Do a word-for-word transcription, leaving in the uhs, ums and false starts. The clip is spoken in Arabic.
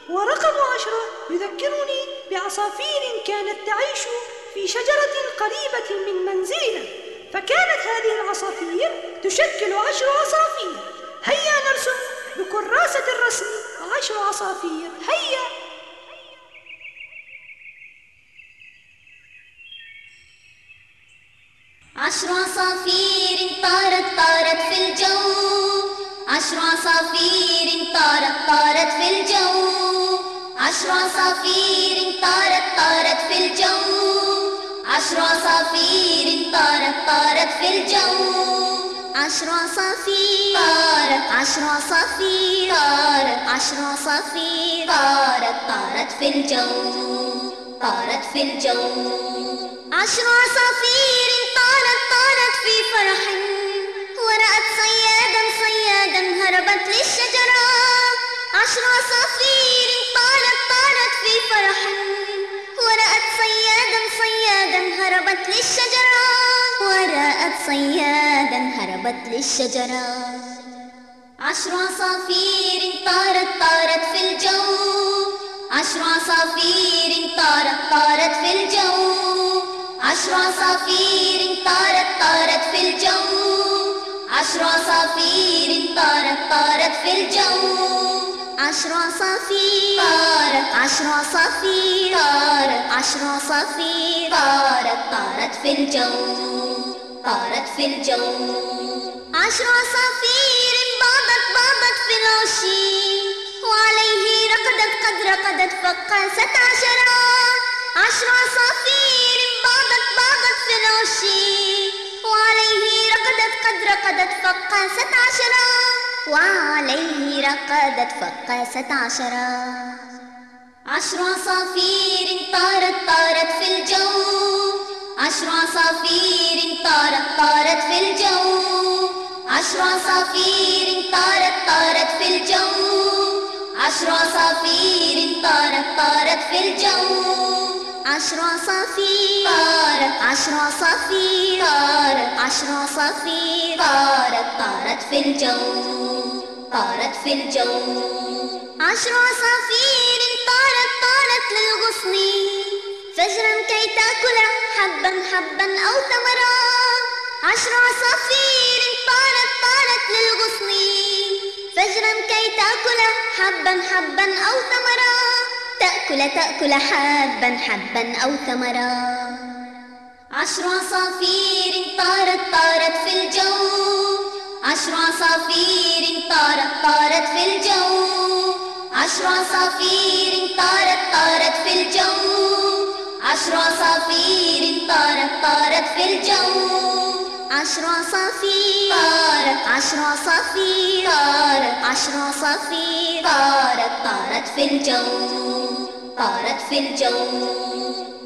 ورقم عشرة يذكرني بعصافير كانت تعيش في شجرة قريبة من منزلنا، فكانت هذه العصافير تشكل عشر عصافير. هيا نرسم بكراسة الرسم عشر عصافير، هيا. عشر عصافير طارت طارت في الجو، عشر عصافير طارت طارت في الجو، عشر عصافير طارت طارت في الجو، عشر عصافير طارت طارت في الجو، عشر عصافير طارت، عشر عصافير طارت، عشر عصافير طارت طارت في الجو، طارت في الجو، عشر عصافير طارت طارت في فرح، ورأت صيادا صيادا هربت للشجرة، عشر عصافير طارت طارت في فرح، ورأت صيادا صيادا هربت للشجرة، ورأت صيادا هربت للشجرة، عشر عصافير طارت طارت في الجو، عشر عصافير طارت طارت في الجو، عشر عصافير طارت طارت في الجو، عشر عصافير طارت طارت في الجو، عشر عصافير طارت، عشر عصافير طارت، عشر عصافير طارت طارت في الجو، طارت في الجو، عشر عصافير بعضت بعضت في العش، وعليه رقدت قد رقدت فقاست عشرة، عشر عصافير بعضت بعضت في العش، وعليه رقدت قد رقدت فقاست عشرة، وعليه رقدت فقاست عشرة، عشر عصافير طارت طارت في الجو، عشر عصافير طارت طارت في الجو، عشر عصافير طارت طارت في الجو، عشر عصافير طارت طارت في الجو، عشر عصافير طارت، عشر عصافير طارت، عشر عصافير طارت طارت في الجو، طارت في الجو، عشر عصافير طارت طارت للغصن، فجرا كي تأكل حبا حبا أو ثمرا، عشر عصافير طارت طارت للغصن، فجرا كي تأكل حبا حبا أو ثمرا، تأكل تأكل حبا حبا أو ثمرا، عشر عصافير طارت طارت في الجو، عشر عصافير طارت طارت في الجو، عشر عصافير طارت طارت في الجو، عشر عصافير طارت طارت في الجو، عشر عصافير طارت، عشر عصافير طارت، عشر عصافير طارت طارت في الجو، طارت في الجو.